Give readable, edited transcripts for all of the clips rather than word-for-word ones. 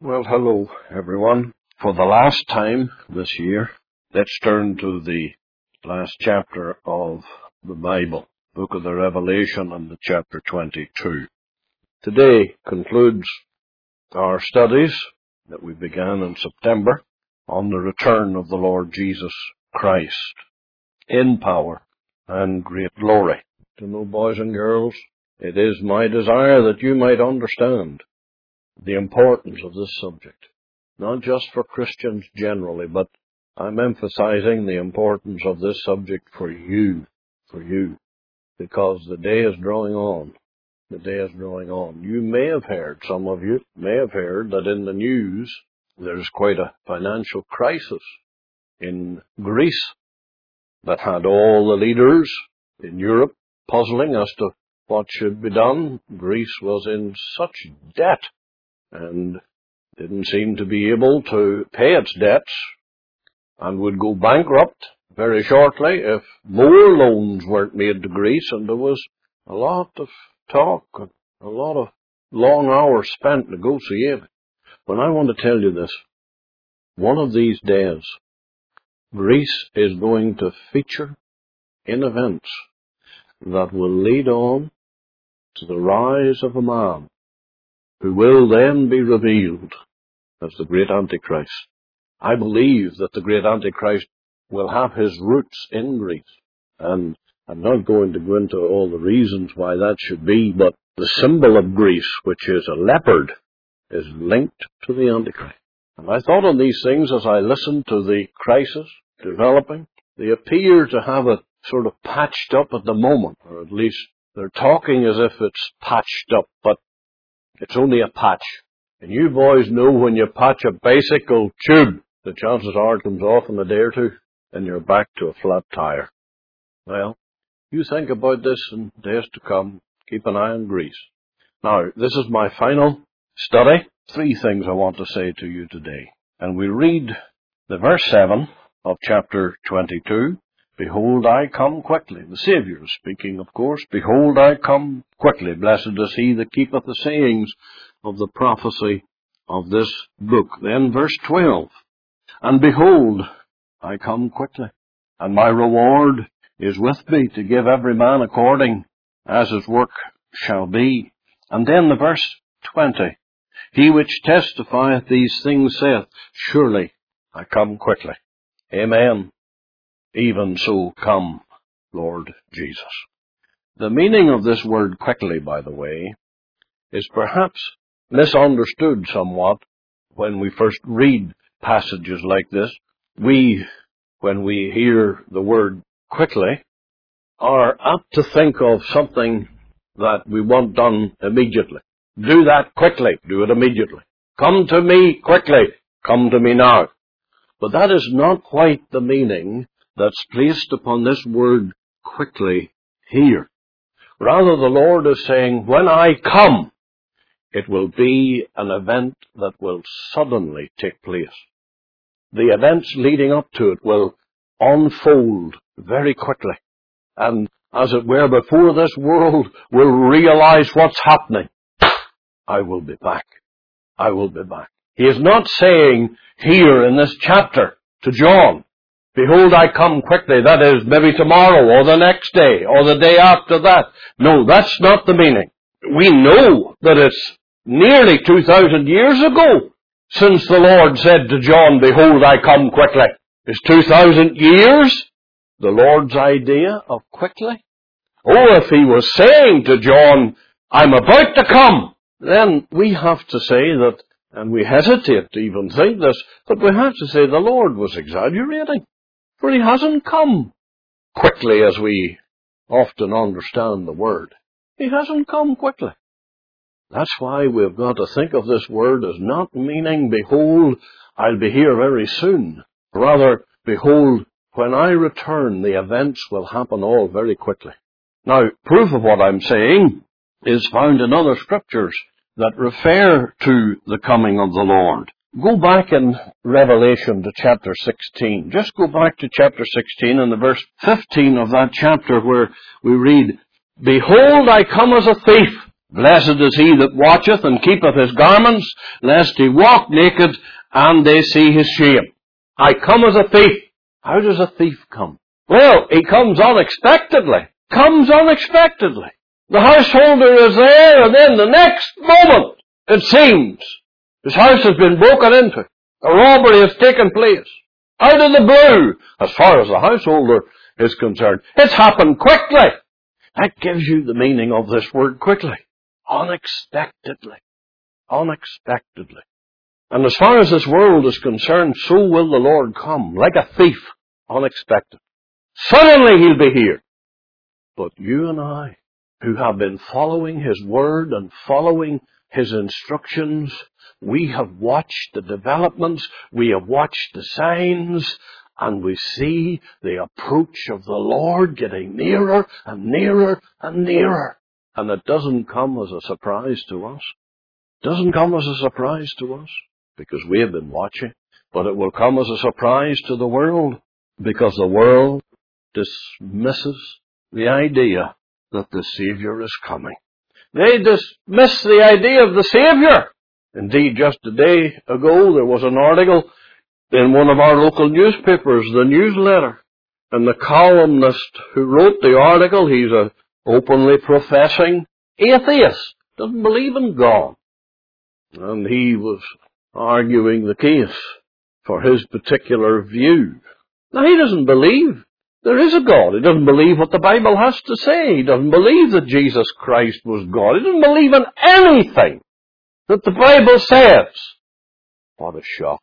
Well, hello, everyone. For the last time this year, let's turn to the last chapter of the Bible, Book of the Revelation, and the chapter 22. Today concludes our studies that we began in September on the return of the Lord Jesus Christ in power and great glory. To know, boys and girls, it is my desire that you might understand the importance of this subject, not just for Christians generally, but I'm emphasizing the importance of this subject for you, because the day is drawing on. The day is drawing on. You may have heard, some of you may have heard, that in the news there's quite a financial crisis in Greece that had all the leaders in Europe puzzling as to what should be done. Greece was in such debt and didn't seem to be able to pay its debts and would go bankrupt very shortly if more loans weren't made to Greece. And there was a lot of talk and a lot of long hours spent negotiating. But I want to tell you this. One of these days, Greece is going to feature in events that will lead on to the rise of a man who will then be revealed as the great Antichrist. I believe that the great Antichrist will have his roots in Greece, and I'm not going to go into all the reasons why that should be, but the symbol of Greece, which is a leopard, is linked to the Antichrist. And I thought on these things as I listened to the crisis developing. They appear to have it sort of patched up at the moment, or at least they're talking as if it's patched up, but it's only a patch. And you boys know when you patch a bicycle tube, the chances are it comes off in a day or two, and you're back to a flat tire. Well, you think about this in days to come. Keep an eye on Greece. Now, this is my final study. 3 things I want to say to you today. And we read the verse 7 of chapter 22. Behold, I come quickly. The Savior is speaking, of course. Behold, I come quickly. Blessed is he that keepeth the sayings of the prophecy of this book. Then verse 12. And behold, I come quickly, and my reward is with me to give every man according as his work shall be. And then the verse 20. He which testifieth these things saith, Surely I come quickly. Amen. Even so come, Lord Jesus. The meaning of this word quickly, by the way, is perhaps misunderstood somewhat when we first read passages like this. When we hear the word quickly, are apt to think of something that we want done immediately. Do that quickly. Do it immediately. Come to me quickly. Come to me now. But that is not quite the meaning that's placed upon this word quickly here. Rather, the Lord is saying, when I come, it will be an event that will suddenly take place. The events leading up to it will unfold very quickly. And as it were, before this world will realize what's happening, I will be back. I will be back. He is not saying here in this chapter to John, Behold, I come quickly. That is, maybe tomorrow or the next day or the day after that. No, that's not the meaning. We know that it's nearly 2,000 years ago since the Lord said to John, Behold, I come quickly. Is 2,000 years the Lord's idea of quickly? Oh, if he was saying to John, I'm about to come, then we have to say that, and we hesitate to even think this, but we have to say the Lord was exaggerating. For he hasn't come quickly as we often understand the word. He hasn't come quickly. That's why we've got to think of this word as not meaning, behold, I'll be here very soon. Rather, behold, when I return, the events will happen all very quickly. Now, proof of what I'm saying is found in other scriptures that refer to the coming of the Lord. Go back in Revelation to chapter 16. Just go back to chapter 16 and the verse 15 of that chapter where we read, Behold, I come as a thief. Blessed is he that watcheth and keepeth his garments, lest he walk naked and they see his shame. I come as a thief. How does a thief come? Well, he comes unexpectedly. Comes unexpectedly. The householder is there, and then the next moment, it seems, his house has been broken into. A robbery has taken place. Out of the blue, as far as the householder is concerned. It's happened quickly. That gives you the meaning of this word quickly. Unexpectedly. Unexpectedly. And as far as this world is concerned, so will the Lord come, like a thief, unexpected. Suddenly he'll be here. But you and I, who have been following his word and following his instructions, we have watched the developments, we have watched the signs, and we see the approach of the Lord getting nearer and nearer and nearer. And it doesn't come as a surprise to us. It doesn't come as a surprise to us, because we have been watching. But it will come as a surprise to the world, because the world dismisses the idea that the Savior is coming. They dismiss the idea of the Savior. Indeed, just a day ago, there was an article in one of our local newspapers, the Newsletter, and the columnist who wrote the article, he's a openly professing atheist, doesn't believe in God. And he was arguing the case for his particular view. Now, he doesn't believe there is a God. He doesn't believe what the Bible has to say. He doesn't believe that Jesus Christ was God. He doesn't believe in anything that the Bible says. What a shock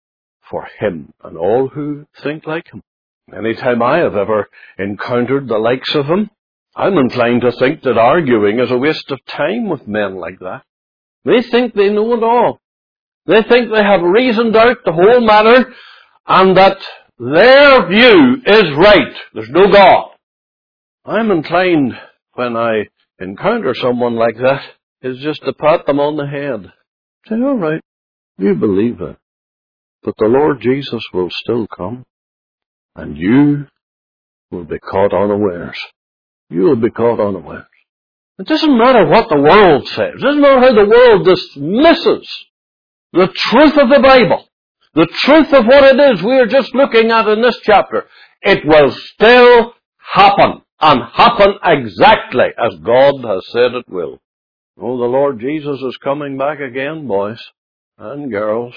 for him and all who think like him. Anytime I have ever encountered the likes of him, I'm inclined to think that arguing is a waste of time with men like that. They think they know it all. They think they have reasoned out the whole matter and that their view is right. There's no God. I'm inclined, when I encounter someone like that, is just to pat them on the head. Say, all right, you believe it. But the Lord Jesus will still come, and you will be caught unawares. You will be caught unawares. It doesn't matter what the world says. It doesn't matter how the world dismisses the truth of the Bible. The truth of what it is we are just looking at in this chapter. It will still happen, and happen exactly as God has said it will. Oh, the Lord Jesus is coming back again, boys and girls,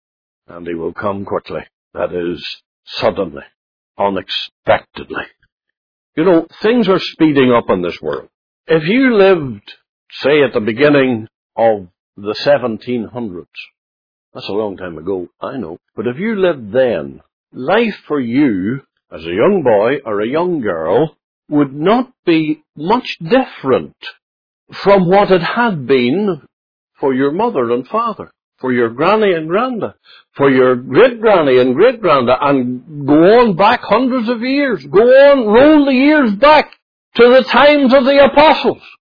and he will come quickly. That is, suddenly, unexpectedly. You know, things are speeding up in this world. If you lived, say, at the beginning of the 1700s, that's a long time ago, I know. But if you lived then, life for you, as a young boy or a young girl, would not be much different from what it had been for your mother and father, for your granny and granda, for your great-granny and great-granda, and go on back hundreds of years. Go on, roll the years back to the times of the apostles.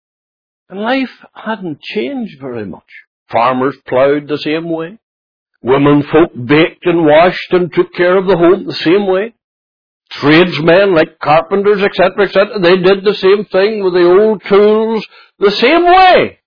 And life hadn't changed very much. Farmers ploughed the same way. Women folk baked and washed and took care of the home the same way. Tradesmen like carpenters, etc., etc., they did the same thing with the old tools the same way.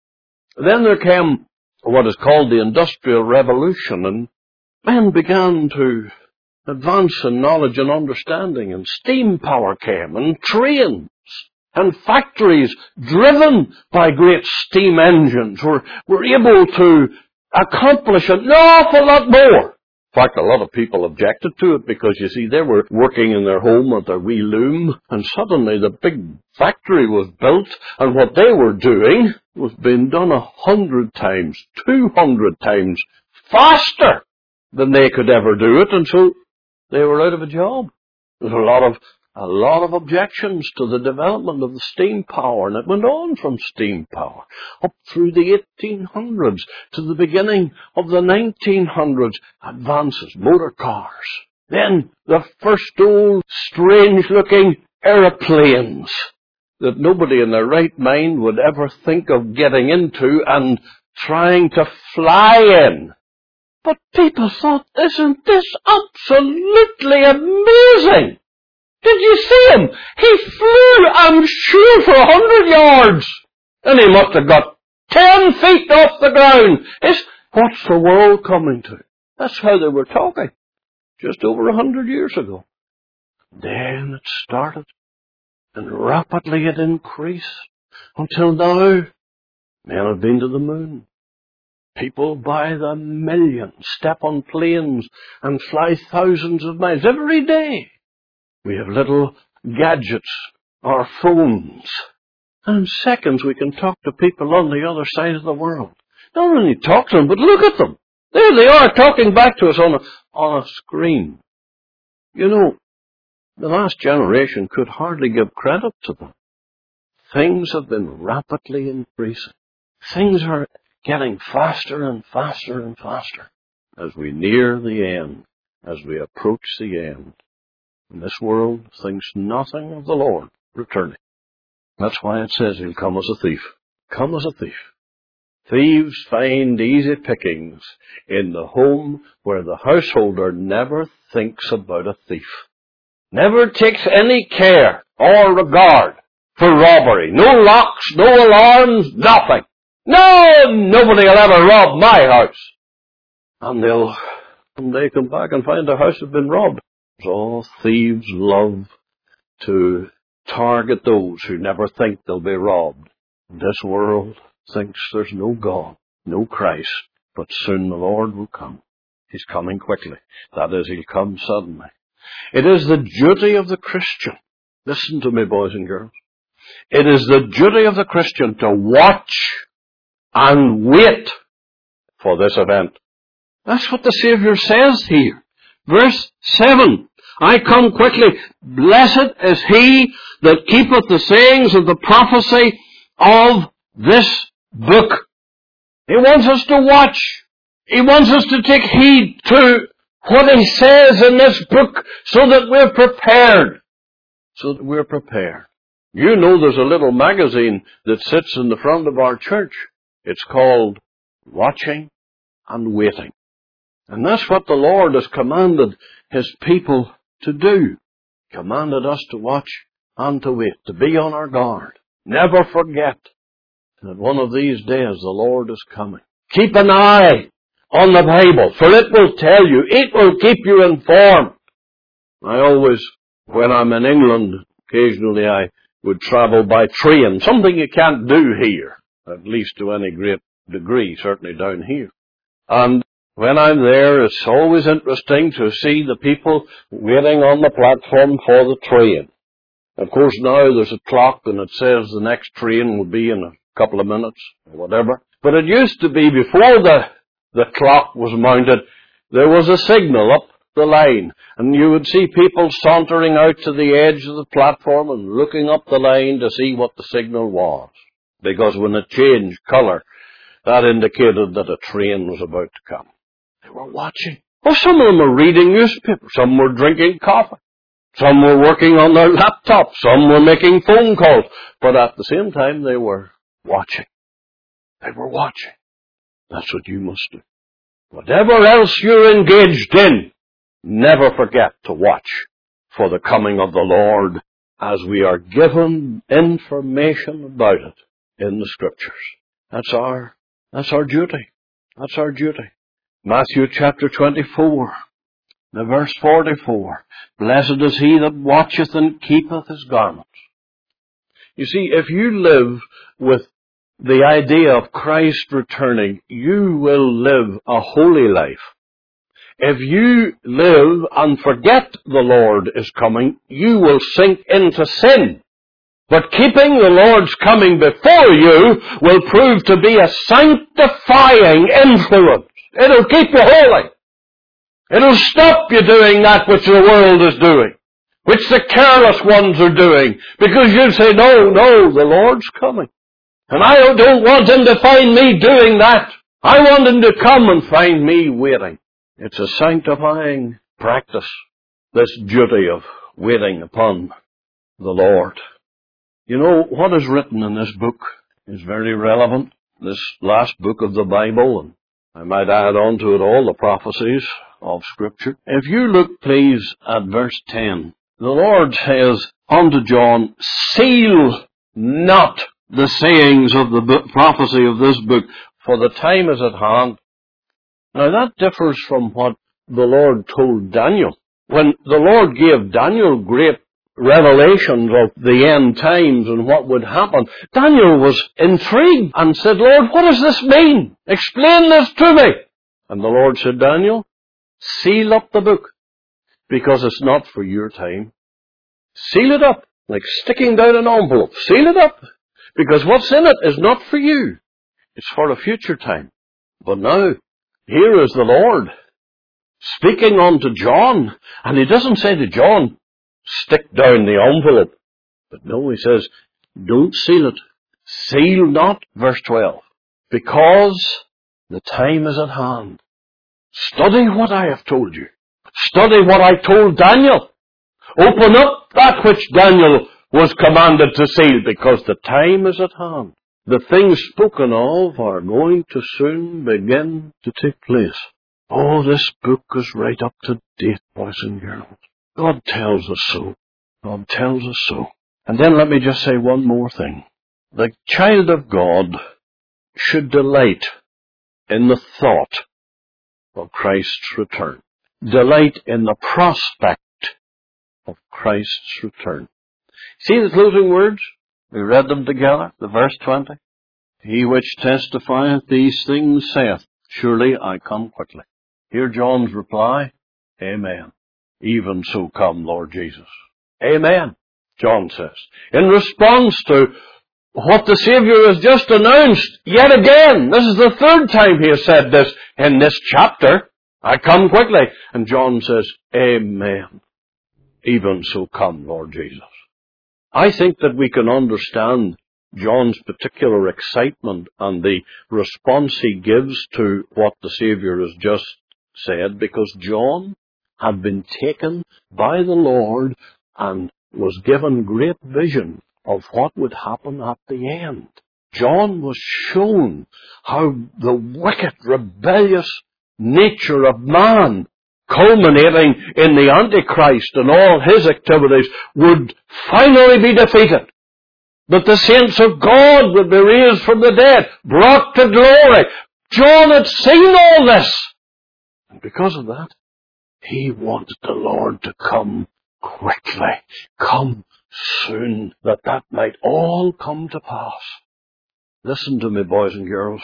Then there came what is called the Industrial Revolution, and men began to advance in knowledge and understanding, and steam power came, and trains, and factories driven by great steam engines were able to accomplish an awful lot more. In fact, a lot of people objected to it because, you see, they were working in their home at their wee loom, and suddenly the big factory was built, and what they were doing was being done 100 times, 200 times faster than they could ever do it, and so they were out of a job. There's a lot of objections to the development of the steam power, and it went on from steam power up through the 1800s to the beginning of the 1900s. Advances, motor cars. Then the first old strange-looking aeroplanes that nobody in their right mind would ever think of getting into and trying to fly in. But people thought, isn't this absolutely amazing? Did you see him? He flew, I'm sure, for 100 yards. And he must have got 10 feet off the ground. What's the world coming to? That's how they were talking just over 100 years ago. Then it started, and rapidly it increased until now. Men have been to the moon. People by the millions step on planes and fly thousands of miles every day. We have little gadgets, our phones, and in seconds we can talk to people on the other side of the world. Not only talk to them, but look at them. There they are talking back to us on a screen. You know, the last generation could hardly give credit to them. Things have been rapidly increasing. Things are getting faster and faster and faster as we near the end, as we approach the end. And this world thinks nothing of the Lord returning. That's why it says he'll come as a thief. Come as a thief. Thieves find easy pickings in the home where the householder never thinks about a thief. Never takes any care or regard for robbery. No locks, no alarms, nothing. No, nobody will ever rob my house. And they come back and find their house has been robbed. So thieves love to target those who never think they'll be robbed. This world thinks there's no God, no Christ, but soon the Lord will come. He's coming quickly. That is, he'll come suddenly. It is the duty of the Christian. Listen to me, boys and girls. It is the duty of the Christian to watch and wait for this event. That's what the Savior says here. Verse 7. I come quickly. Blessed is he that keepeth the sayings of the prophecy of this book. He wants us to watch. He wants us to take heed to what he says in this book so that we're prepared. So that we're prepared. You know there's a little magazine that sits in the front of our church. It's called Watching and Waiting. And that's what the Lord has commanded his people to do. Commanded us to watch and to wait, to be on our guard. Never forget that one of these days the Lord is coming. Keep an eye on the Bible, for it will tell you, it will keep you informed. I always, when I'm in England, occasionally I would travel by train, something you can't do here, at least to any great degree, certainly down here. And when I'm there, it's always interesting to see the people waiting on the platform for the train. Of course, now there's a clock and it says the next train will be in a couple of minutes or whatever. But it used to be before the clock was mounted, there was a signal up the line. And you would see people sauntering out to the edge of the platform and looking up the line to see what the signal was. Because when it changed colour, that indicated that a train was about to come. They were watching. Oh, some of them were reading newspapers. Some were drinking coffee. Some were working on their laptops. Some were making phone calls. But at the same time, they were watching. They were watching. That's what you must do. Whatever else you're engaged in, never forget to watch for the coming of the Lord as we are given information about it in the Scriptures. That's our duty. That's our duty. Matthew chapter 24, the verse 44. Blessed is he that watcheth and keepeth his garments. You see, if you live with the idea of Christ returning, you will live a holy life. If you live and forget the Lord is coming, you will sink into sin. But keeping the Lord's coming before you will prove to be a sanctifying influence. It'll keep you holy. It'll stop you doing that which the world is doing, which the careless ones are doing, because you say, no, the Lord's coming. And I don't want him to find me doing that. I want him to come and find me waiting. It's a sanctifying practice, this duty of waiting upon the Lord. You know, what is written in this book is very relevant. This last book of the Bible, and I might add on to it all the prophecies of Scripture. If you look, please, at verse 10, the Lord says unto John, seal not the sayings of the prophecy of this book, for the time is at hand. Now that differs from what the Lord told Daniel. When the Lord gave Daniel great revelations of the end times and what would happen, Daniel was intrigued and said, Lord, what does this mean? Explain this to me. And the Lord said, Daniel, seal up the book, because it's not for your time. Seal it up, like sticking down an envelope. Seal it up, because what's in it is not for you. It's for a future time. But now, here is the Lord speaking unto John, and he doesn't say to John, stick down the envelope. But no, he says, don't seal it. Seal not, verse 12, because the time is at hand. Study what I have told you. Study what I told Daniel. Open up that which Daniel was commanded to seal, because the time is at hand. The things spoken of are going to soon begin to take place. Oh, this book is right up to date, boys and girls. God tells us so. God tells us so. And then let me just say one more thing. The child of God should delight in the thought of Christ's return. Delight in the prospect of Christ's return. See the closing words? We read them together, the verse 20. He which testifieth these things saith, surely I come quickly. Hear John's reply, Amen. Even so come, Lord Jesus. Amen, John says. In response to what the Savior has just announced, yet again, this is the third time he has said this in this chapter, I come quickly. And John says, Amen. Even so come, Lord Jesus. I think that we can understand John's particular excitement and the response he gives to what the Savior has just said, because John had been taken by the Lord and was given great vision of what would happen at the end. John was shown how the wicked, rebellious nature of man, culminating in the Antichrist and all his activities, would finally be defeated. That the saints of God would be raised from the dead, brought to glory. John had seen all this. And because of that, he wanted the Lord to come quickly, come soon, that might all come to pass. Listen to me, boys and girls.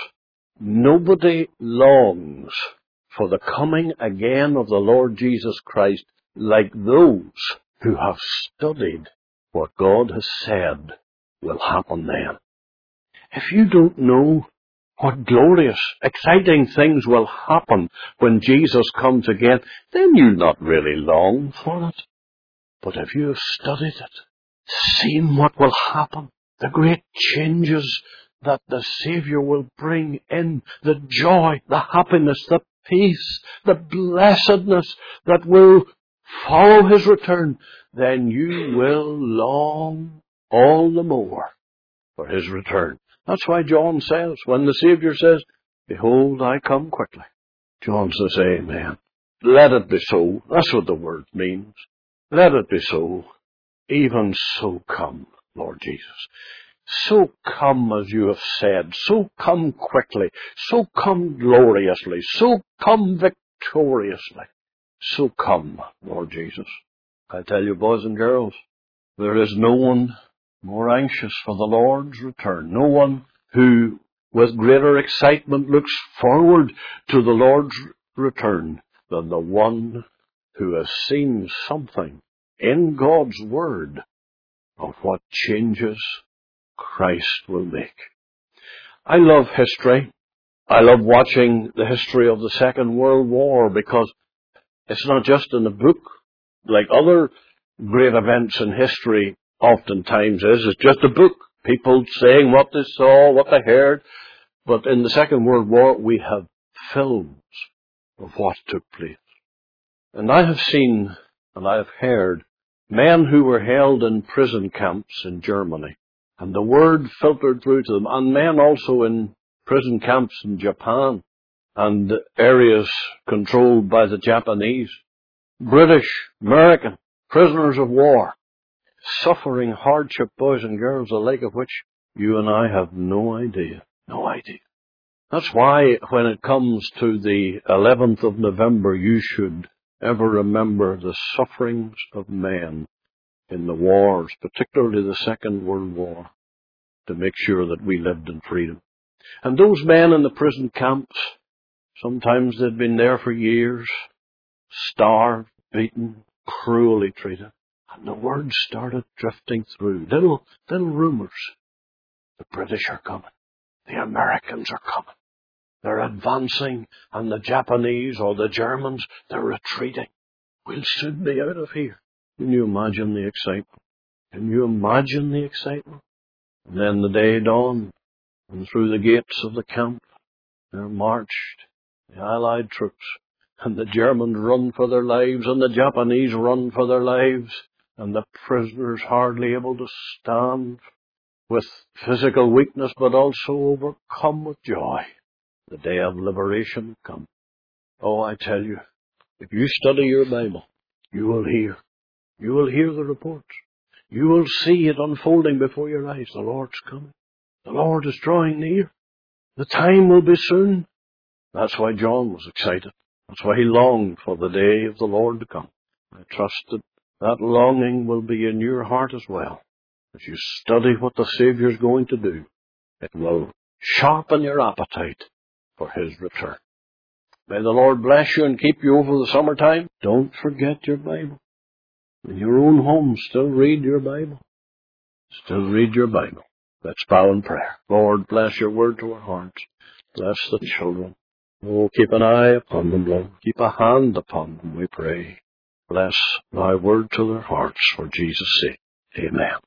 Nobody longs for the coming again of the Lord Jesus Christ like those who have studied what God has said will happen then. If you don't know what glorious, exciting things will happen when Jesus comes again, then you'll not really long for it. But if you have studied it, seen what will happen, the great changes that the Savior will bring in, the joy, the happiness, the peace, the blessedness that will follow His return, then you will long all the more for His return. That's why John says, when the Savior says, Behold, I come quickly, John says, Amen. Let it be so. That's what the word means. Let it be so. Even so come, Lord Jesus. So come as you have said. So come quickly. So come gloriously. So come victoriously. So come, Lord Jesus. I tell you, boys and girls, there is no one more anxious for the Lord's return. No one who, with greater excitement, looks forward to the Lord's return than the one who has seen something in God's Word of what changes Christ will make. I love history. I love watching the history of the Second World War, because it's not just in a book like other great events in history oftentimes is. It's just a book. People saying what they saw, what they heard. But in the Second World War, we have films of what took place. And I have seen and I have heard men who were held in prison camps in Germany, and the word filtered through to them, and men also in prison camps in Japan and areas controlled by the Japanese, British, American, prisoners of war, suffering hardship, boys and girls, the like of which You and I have no idea. No idea. That's why when it comes to the 11th of November, you should ever remember the sufferings of men in the wars, particularly the Second World War, to make sure that we lived in freedom. And those men in the prison camps, sometimes they'd been there for years, starved, beaten, cruelly treated. And the word started drifting through. Little rumors. The British are coming. The Americans are coming. They're advancing, and the Japanese or the Germans, they're retreating. We'll soon be out of here. Can you imagine the excitement? Can you imagine the excitement? And then the day dawned, and through the gates of the camp, there marched the Allied troops, and the Germans run for their lives, and the Japanese run for their lives, and the prisoners hardly able to stand with physical weakness, but also overcome with joy. The day of liberation come. Oh, I tell you, if you study your Bible, you will hear the reports. You will see it unfolding before your eyes. The Lord's coming. The Lord is drawing near. The time will be soon. That's why John was excited. That's why he longed for the day of the Lord to come. I trust that longing will be in your heart as well. As you study what the Savior's going to do, it will sharpen your appetite for His return. May the Lord bless you and keep you over the summertime. Don't forget your Bible. In your own home, still read your Bible. Still read your Bible. Let's bow in prayer. Lord, bless your word to our hearts. Bless the children. Oh, keep an eye upon them, Lord. Keep a hand upon them, we pray. Bless thy word to their hearts for Jesus' sake. Amen.